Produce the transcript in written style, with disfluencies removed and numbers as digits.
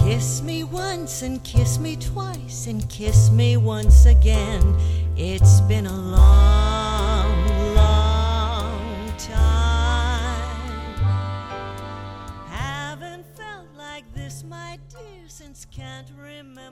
Kiss me once and kiss me twice and kiss me once again. It's been a long